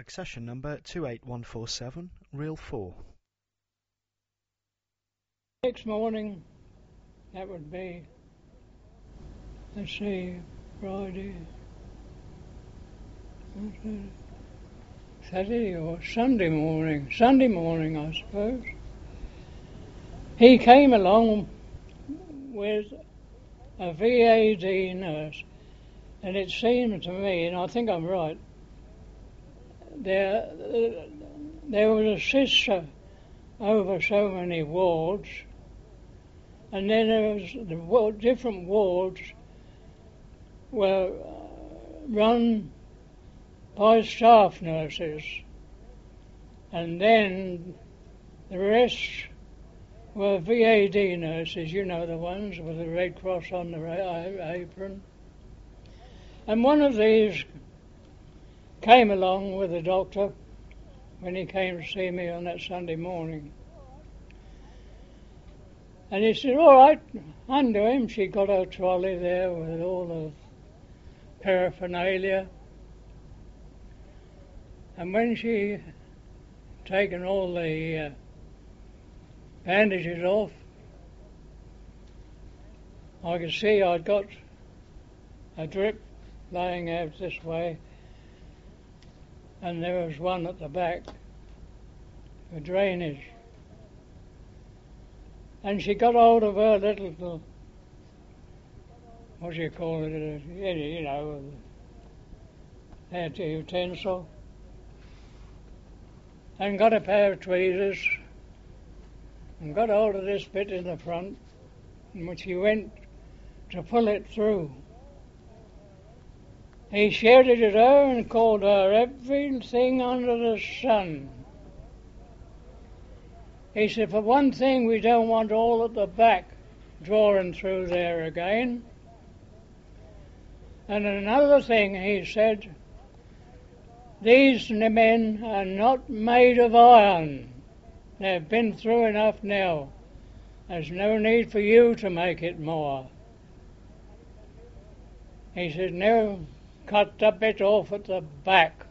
Accession number 28147, reel 4. Next morning, that would be, let's see, Friday, Saturday or Sunday morning I suppose. He came along with a VAD nurse, and it seemed to me, and I think I'm right, there was a sister over so many wards, and then there was the different wards were run by staff nurses, and then the rest were VAD nurses, you know, the ones with the Red Cross on the apron. And one of these came along with the doctor when he came to see me on that Sunday morning. And he said, all right, undo him. She got her trolley there with all the paraphernalia. And when she taken all the bandages off, I could see I'd got a drip laying out this way, and there was one at the back for drainage. And she got hold of her little, what do you call it, you know, that utensil, and got a pair of tweezers and got hold of this bit in the front, and when she went to pull it through, he shouted at her and called her everything under the sun. He said, for one thing, we don't want all at the back drawing through there again. And another thing, he said, these men are not made of iron. They've been through enough now. There's no need for you to make it more. He said, now cut the bit off at the back.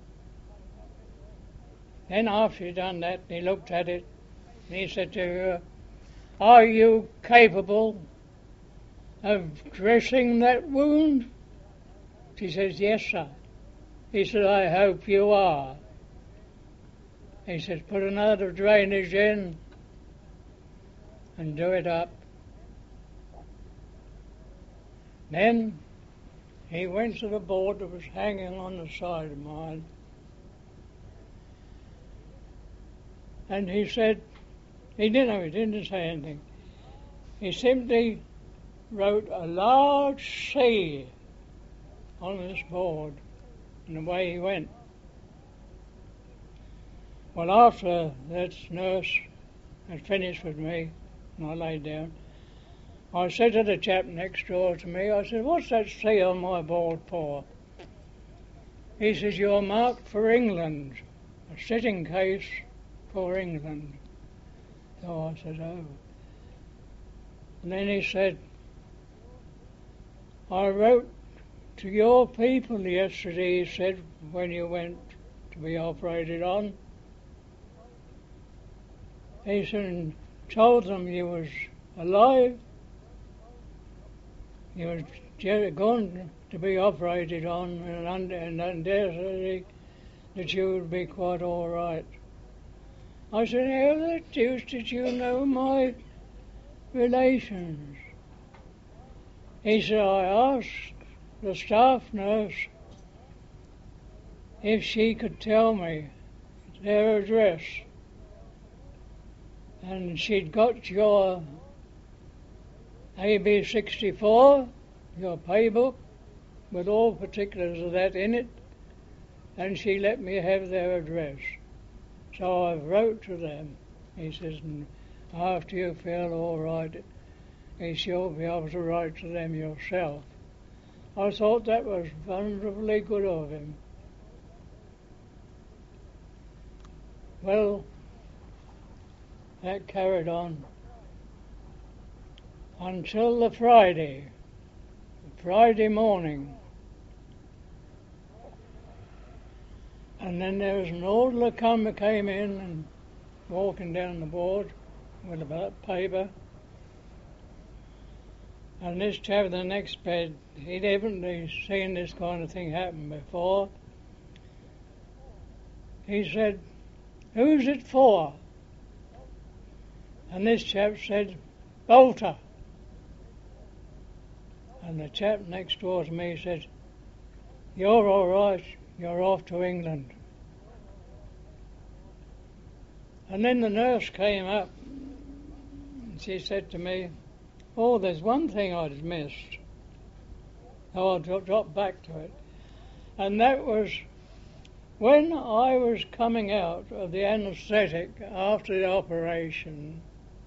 Then after he'd done that, he looked at it, and he said to her, are you capable of dressing that wound? She says, yes, sir. He said, I hope you are. He said, put another drainage in and do it up. Then he went to the board that was hanging on the side of mine, and he said, he didn't say anything. He simply wrote a large C on this board, and away he went. Well, after that nurse had finished with me, and I laid down, I said to the chap next door to me, I said, what's that C on my board for? He says, you're marked for England, a sitting case for England. So I said, oh. And then he said, I wrote to your people yesterday, he said, when you went to be operated on. He said, and told them you was alive, you was going to be operated on, and dare say that you would be quite all right. I said, how the deuce did you know my relations? He said, I asked the staff nurse if she could tell me their address, and she'd got your AB 64, your pay book, with all particulars of that in it, and she let me have their address. So I wrote to them. He says, and after you feel all right, you'll be able to write to them yourself. I thought that was wonderfully good of him. Well, that carried on until the Friday morning. And then there was an orderly came in and walking down the board with a paper. And this chap in the next bed, he'd evidently seen this kind of thing happen before. He said, "Who's it for?" And this chap said, "Bolter." And the chap next door to me said, "You're all right, you're off to England." And then the nurse came up and she said to me, "Oh, there's one thing I'd missed." Oh, I'll drop back to it. And that was when I was coming out of the anaesthetic after the operation,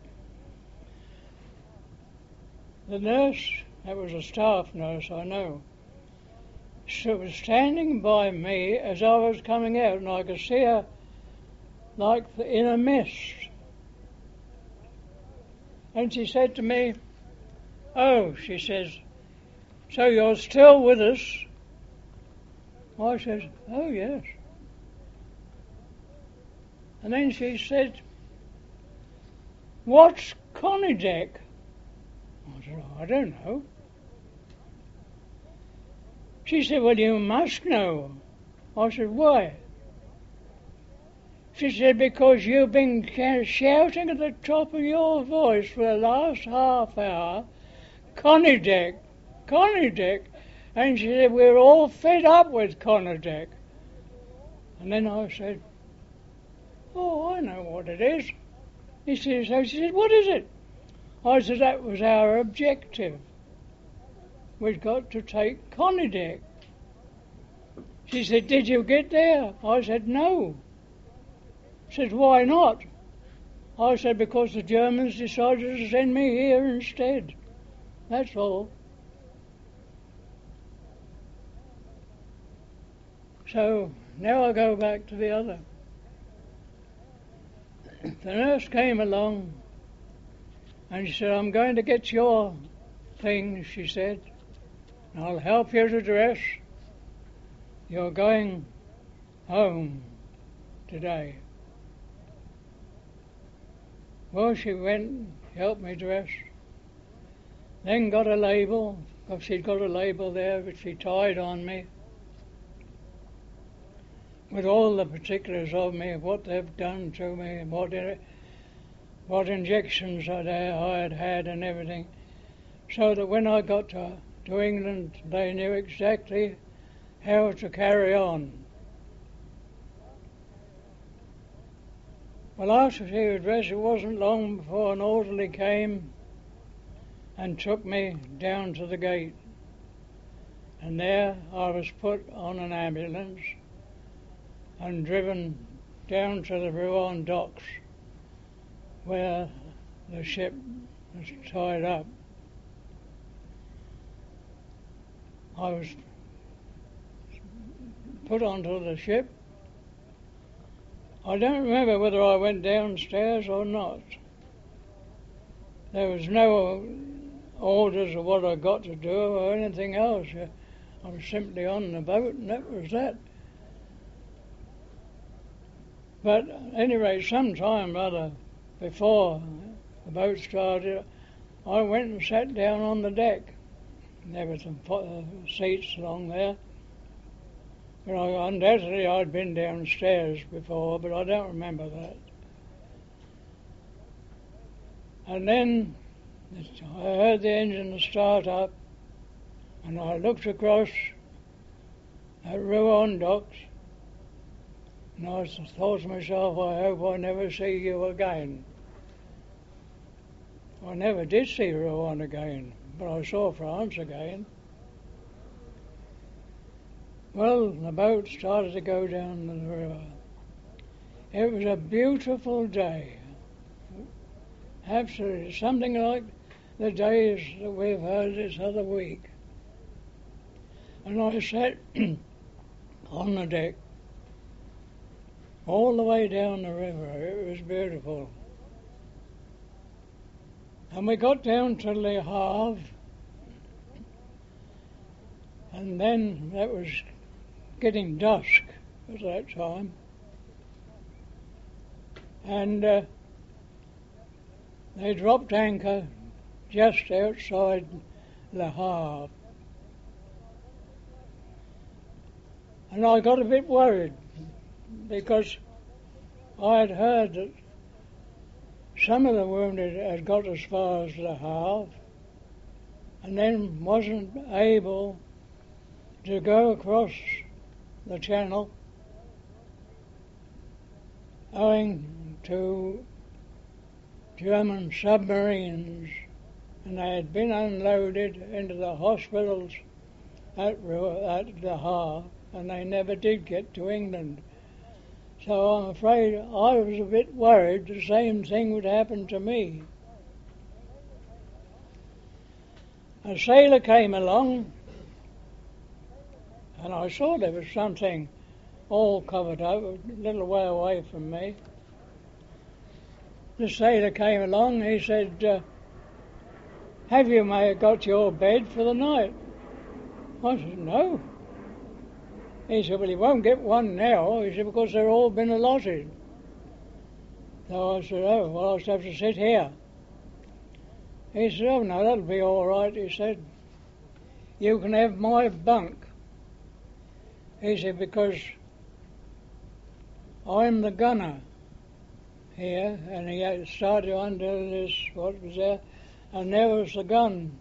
the nurse, that was a staff nurse, I know, she was standing by me as I was coming out, and I could see her like in a mist. And she said to me, "Oh," she says, "so you're still with us?" I said, "Oh, yes." And then she said, "What's Conidec?" I said, "I don't know." She said, "Well, you must know." I said, "Why?" She said, "Because you've been shouting at the top of your voice for the last half hour, Conidec, Conidec." And she said, "We're all fed up with Conidec." And then I said, "Oh, I know what it is." She said, "What is it?" I said, "That was our objective. We'd got to take Conidec." She said, "Did you get there?" I said, "No." She said, "Why not?" I said, "Because the Germans decided to send me here instead. That's all." So now I go back to the other. The nurse came along and she said, "I'm going to get your things," she said, "and I'll help you to dress. You're going home today." Well, she went, helped me dress, then got a label, because she'd got a label there which she tied on me, with all the particulars of me, what they've done to me, what injections I had had and everything, so that when I got to England, they knew exactly how to carry on. Well, after she was dressed, it wasn't long before an orderly came and took me down to the gate. And there I was put on an ambulance and driven down to the Rouen docks where the ship was tied up. I was put onto the ship. I don't remember whether I went downstairs or not. There was no orders of what I got to do or anything else. I was simply on the boat and that was that. But at any rate, some time rather before the boat started, I went and sat down on the deck. There were some seats along there. But undoubtedly I'd been downstairs before, but I don't remember that. And then I heard the engine start up, and I looked across at Rouen docks, and I thought to myself, I hope I never see you again. I never did see Rouen again, but I saw France again. Well, the boat started to go down the river. It was a beautiful day. Absolutely, something like the days that we've had this other week. And I sat on the deck all the way down the river. It was beautiful. And we got down to Le Havre, and then that was getting dusk. at that time. And they dropped anchor just outside Le Havre. And I got a bit worried because I had heard that some of the wounded had got as far as Le Havre and then wasn't able to go across the channel owing to German submarines, and they had been unloaded into the hospitals at Le Havre, and they never did get to England. So I'm afraid I was a bit worried the same thing would happen to me. A sailor came along, and I saw there was something all covered up a little way away from me. The sailor came along, he said, have you got your bed for the night? I said, no. He said, well, you won't get one now. He said, because they've all been allotted. So I said, oh, well, I'll just have to sit here. He said, oh, no, that'll be all right. He said, you can have my bunk. He said, because I'm the gunner here, and he had started under this, what was there, and there was the gun.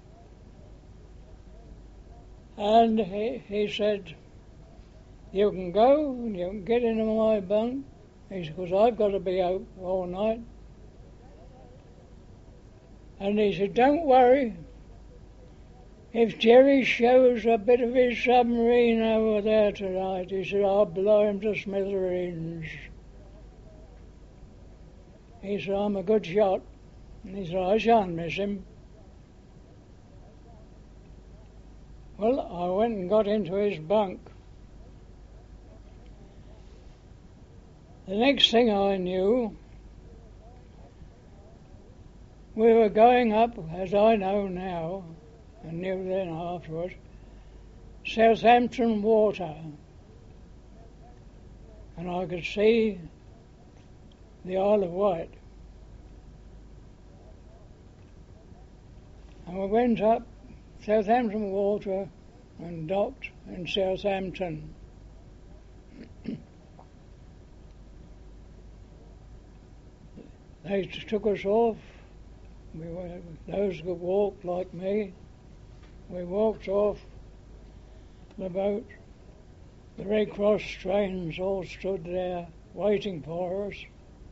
And he said, you can go and you can get into my bunk. He said, because I've got to be out all night. And he said, don't worry. If Jerry shows a bit of his submarine over there tonight, he said, I'll blow him to smithereens. He said, I'm a good shot. And he said, I shan't miss him. Well, I went and got into his bunk. The next thing I knew, we were going up, as I know now, and knew then afterwards, Southampton Water. And I could see the Isle of Wight. And we went up Southampton Water and docked in Southampton. They took us off. Those who walked like me, we walked off the boat. The Red Cross trains all stood there waiting for us.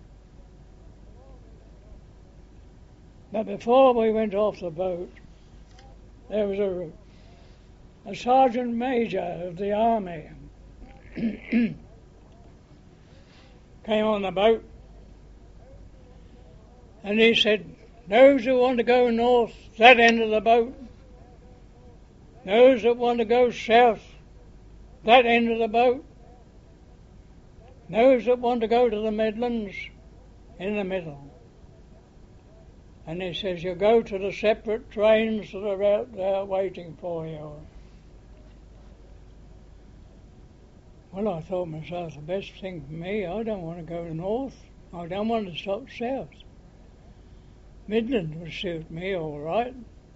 But before we went off the boat, there was a sergeant major of the army came on the boat, and he said, those who want to go north, that end of the boat. Those that want to go south, that end of the boat. Those that want to go to the Midlands, in the middle. And he says, you go to the separate trains that are out there waiting for you. Well, I thought myself, the best thing for me, I don't want to go north. I don't want to stop south. Midland would suit me all right.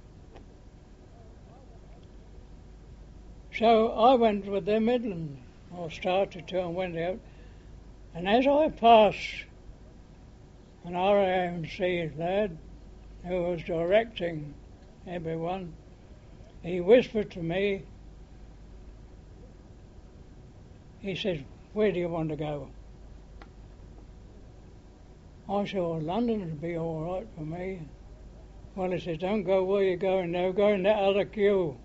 So I went with the Midland, or started to and went out. And as I passed an RAMC lad who was directing everyone, he whispered to me, he said, where do you want to go? I said, well, London would be all right for me. Well, he said, don't go where you're going now, go in that other queue.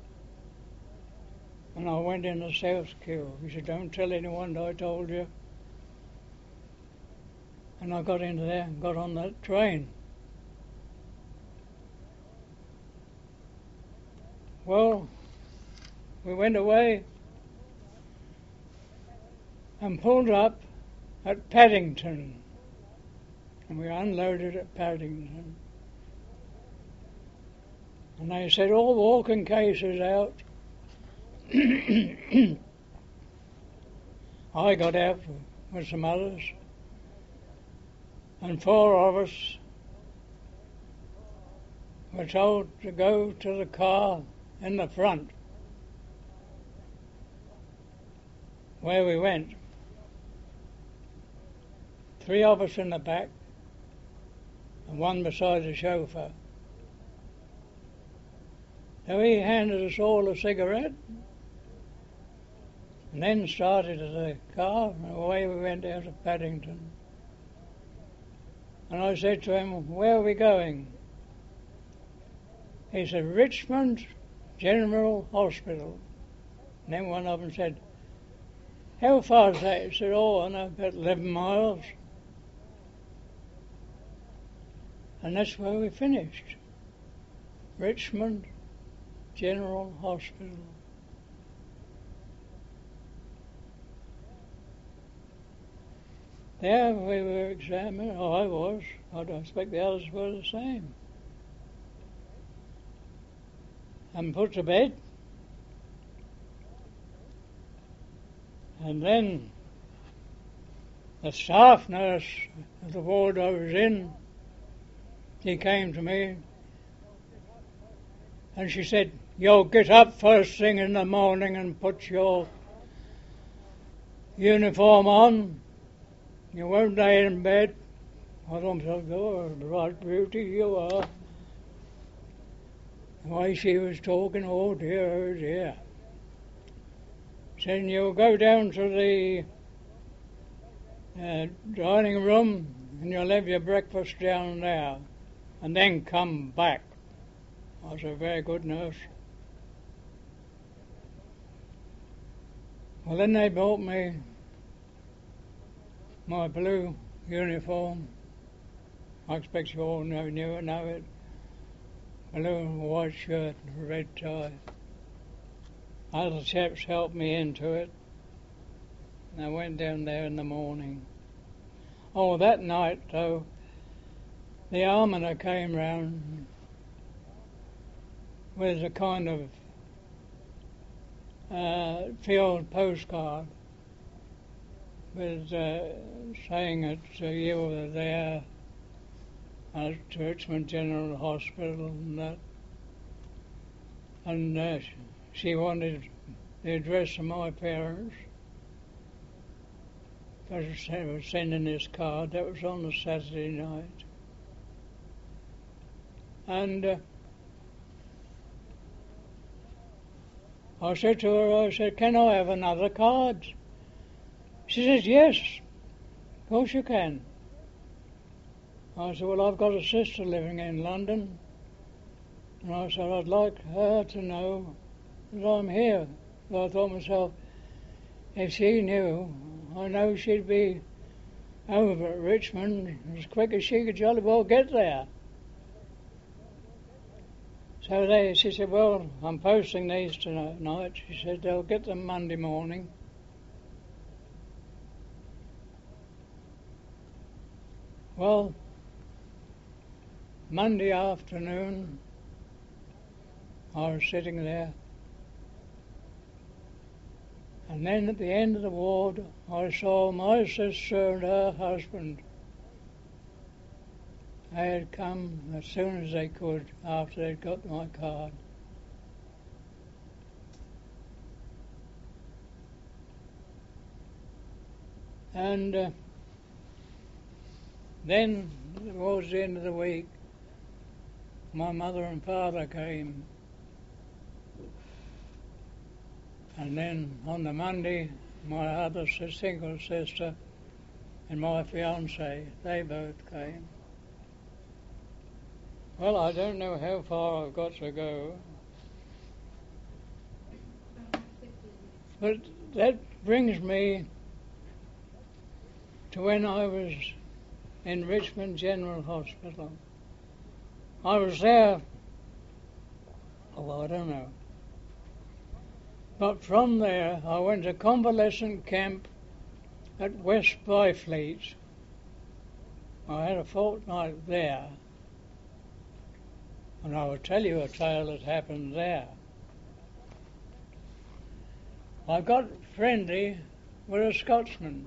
And I went in the south queue. He said, don't tell anyone that I told you. And I got into there and got on that train. Well, we went away and pulled up at Paddington. And we unloaded at Paddington. And they said, all walking cases out. I got out with some others, and 4 of us were told to go to the car in the front, where we went. 3 of us in the back, and 1 beside the chauffeur. So he handed us all a cigarette, and then started the car, and away we went out to Paddington. And I said to him, "Where are we going?" He said, "Richmond General Hospital." And then one of them said, "How far is that?" He said, "Oh, I know, about 11 miles. And that's where we finished. Richmond General Hospital. There we were examined, oh, I was. I don't expect the others were the same. And put to bed. And then the staff nurse of the ward I was in, she came to me and she said, "You'll get up first thing in the morning and put your uniform on. You won't lay in bed." I thought myself, "Oh, right beauty you are." The way she was talking, oh dear. Saying, "You'll go down to the dining room and you'll have your breakfast down there and then come back." I was a very good nurse. Well, then they brought me my blue uniform. I expect you all know it. Blue and white shirt and red tie. Other chaps helped me into it. And I went down there in the morning. Oh, that night, though, the almoner came round with a kind of field postcard with saying that you were there at Richmond General Hospital and that. And she wanted the address of my parents. Because I was sending this card. That was on a Saturday night. And I said to her, "Can I have another card?" She says, "Yes, of course you can." I said, "Well, I've got a sister living in London." And I said, "I'd like her to know that I'm here." So I thought to myself, if she knew, I know she'd be over at Richmond as quick as she could jolly well get there. So she said, "Well, I'm posting these tonight." She said, "They'll get them Monday morning." Well, Monday afternoon, I was sitting there. And then at the end of the ward, I saw my sister and her husband. They had come as soon as they could after they'd got my card. And then, towards the end of the week, my mother and father came. And then on the Monday, my other single sister and my fiancée, they both came. Well, I don't know how far I've got to go. But that brings me to when I was in Richmond General Hospital. I was there, I don't know. But from there, I went to convalescent camp at West Byfleet. I had a fortnight there. And I will tell you a tale that happened there. I got friendly with a Scotsman.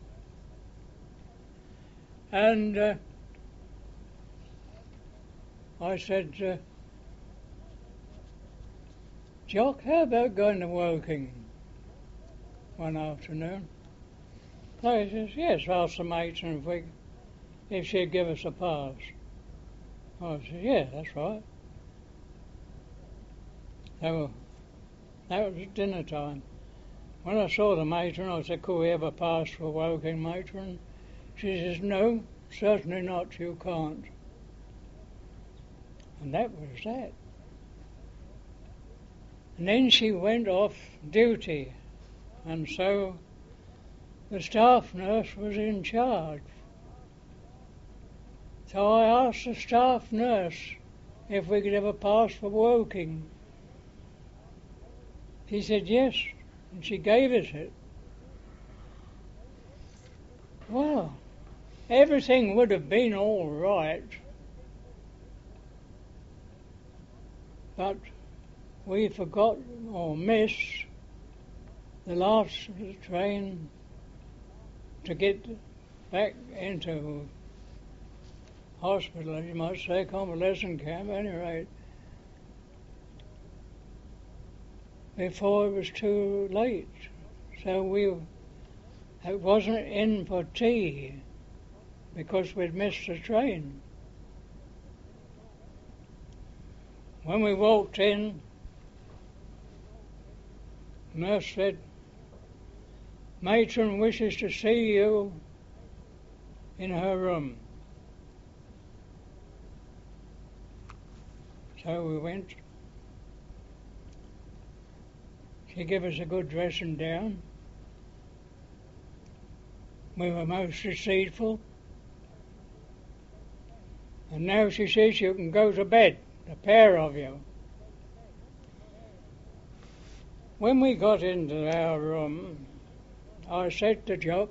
And I said, Jock, how about going to Woking one afternoon? So he says, yes, ask the matron if she'd give us a pass. I said, yeah, that's right. So that was dinner time. When I saw the matron, I said, could we have a pass for Woking, matron? She says, no, certainly not, you can't. And that was that. And then she went off duty, and so the staff nurse was in charge. So I asked the staff nurse if we could have a pass for Woking. She said yes, and she gave us it. Well, everything would have been all right, but we forgot or missed the last train to get back into hospital, you might say, convalescent camp, at any rate, before it was too late. So it wasn't in for tea because we'd missed the train. When we walked in, nurse said, matron wishes to see you in her room. So we went. She gave us a good dressing down. We were most deceitful. And now she says you can go to bed, the pair of you. When we got into our room, I said to Jock,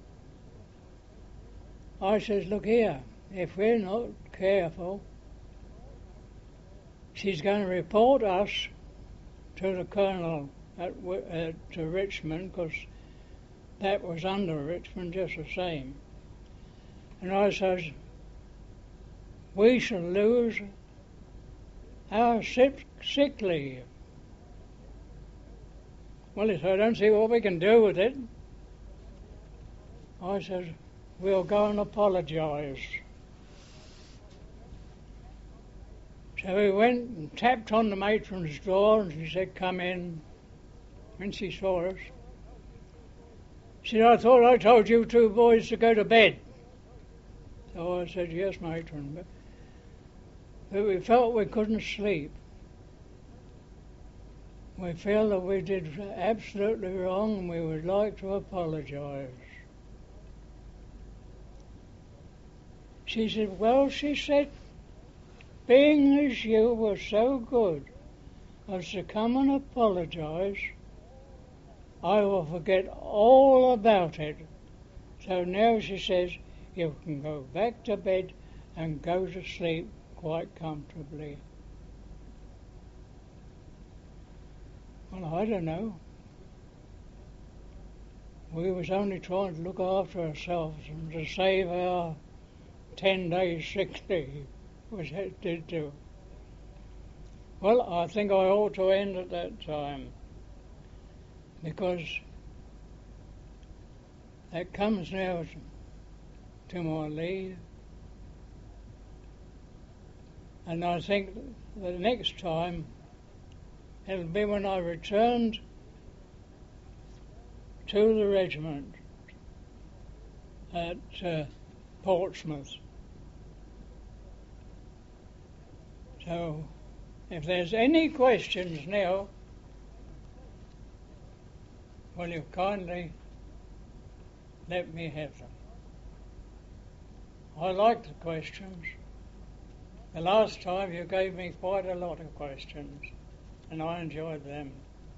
I says, look here, if we're not careful, she's going to report us to the colonel to Richmond, because that was under Richmond just the same. And I says, we shall lose our sick leave. Well, he said, I don't see what we can do with it. I said, we'll go and apologise. So we went and tapped on the matron's door, and she said, come in. When she saw us, she said, I thought I told you two boys to go to bed. So I said, yes, matron. But we felt we couldn't sleep. We feel that we did absolutely wrong, and we would like to apologise. She said, well, she said, being as you were so good as to come and apologise, I will forget all about it. So now she says, you can go back to bed and go to sleep quite comfortably. Well, I don't know. We was only trying to look after ourselves and to save our 10 days sick leave, which it did do. Well, I think I ought to end at that time, because that comes now to my leave. And I think the next time it'll be when I returned to the regiment at Portsmouth. So if there's any questions now, will you kindly let me have them? I like the questions. The last time you gave me quite a lot of questions, and I enjoyed them.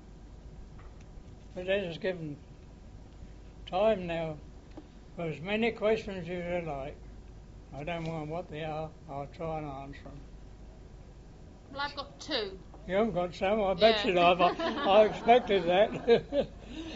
But let us give them time now for as many questions as you like. I don't know what they are. I'll try and answer them. Well, I've got two. You haven't got some? I bet you have. I expected that.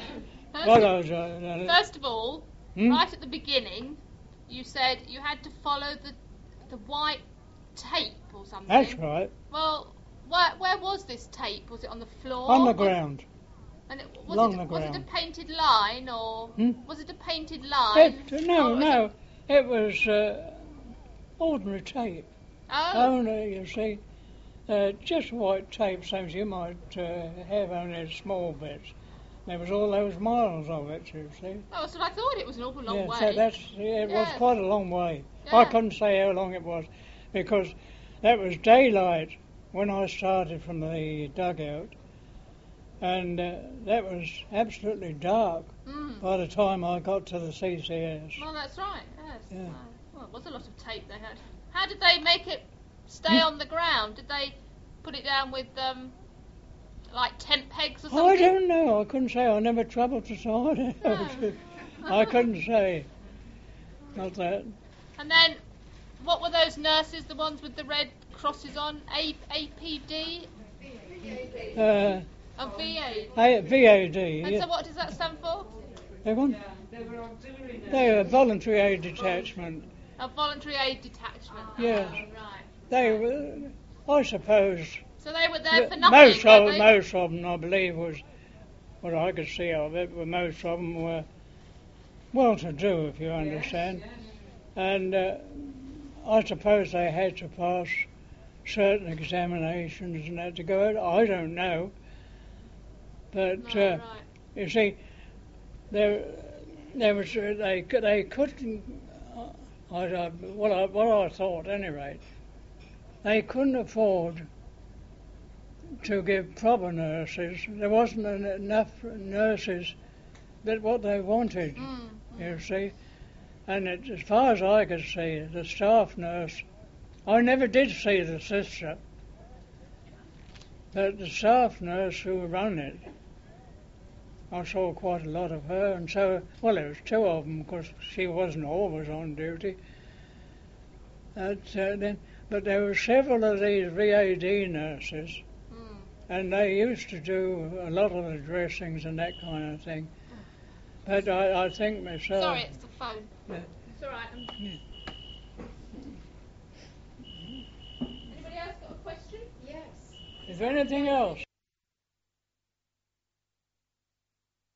First of all, Hmm? right at the beginning, you said you had to follow the white tape or something. That's right. Well, where was this tape? Was it on the floor? On the ground. And Along the was it a ground. painted line or Hmm? was it a painted line? No. It was ordinary tape. Oh, Only, you see, just white tape, same as you might have, only small bits. There was all those miles of it, you see. oh, so I thought it was an awful long way. So it was Yeah. quite a long way. Yeah. I couldn't say how long it was, because that was daylight when I started from the dugout, and that was absolutely dark Mm. by the time I got to the CCS. Well, that's right. Yes. Yeah. Well, it was a lot of tape they had. How did they make it stay on the ground? Did they put it down with like tent pegs or something? I don't know. I couldn't say. I never troubled to sort it out. No. I couldn't say. Not that. And then, what were those nurses? The ones with the red crosses on? APD? Uh, Oh, VA. VAD. And Yeah. so what does that stand for? They were voluntary aid detachment. A voluntary aid detachment. Yes. Oh, right. They were, I suppose. So they were there for nothing, weren't they? Most of them, I believe, was what I could see of it. But most of them were well-to-do, if you understand. And I suppose they had to pass certain examinations and that to go out. I don't know. But Right. you see, they couldn't. What I thought, at any rate, they couldn't afford to give proper nurses. There wasn't enough nurses that what they wanted. You see, and as far as I could see, the staff nurse. I never did see the sister, but the staff nurse who ran it, I saw quite a lot of her, and so, well, there was two of them, because she wasn't always on duty. But there were several of these VAD nurses, and they used to do a lot of the dressings and that kind of thing. But I think myself... Sorry, it's the phone. Yeah. It's all right. Anybody else got a question? Is there anything else?